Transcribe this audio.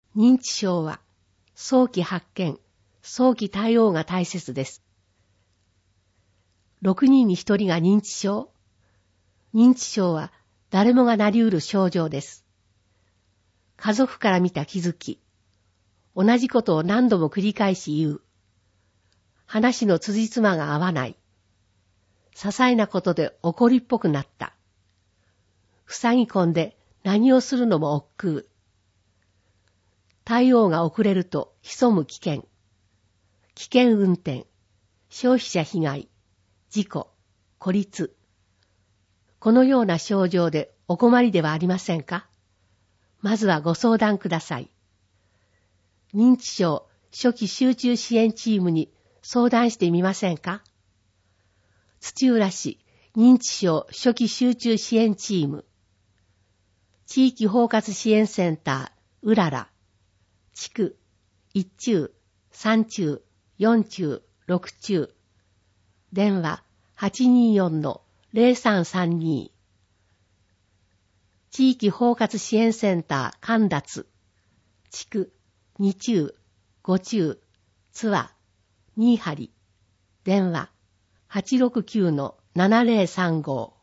認知症は早期発見、早期対応が大切です。6人に1人が認知症。認知症は誰もがなり得る症状です。家族から見た気づき、同じことを何度も繰り返し言う。話の辻褄が合わない。些細なことで怒りっぽくなった。塞ぎ込んで何をするのも億劫。対応が遅れると潜む危険。危険運転、消費者被害、事故、孤立。このような症状でお困りではありませんか？まずはご相談ください。認知症初期集中支援チームに相談してみませんか？土浦市認知症初期集中支援チーム。地域包括支援センター、うらら。地区、1中、3中、4中、6中。電話 824-0332。地域包括支援センター、神立。地区、2中、5中、津和、新張。電話 869-7035。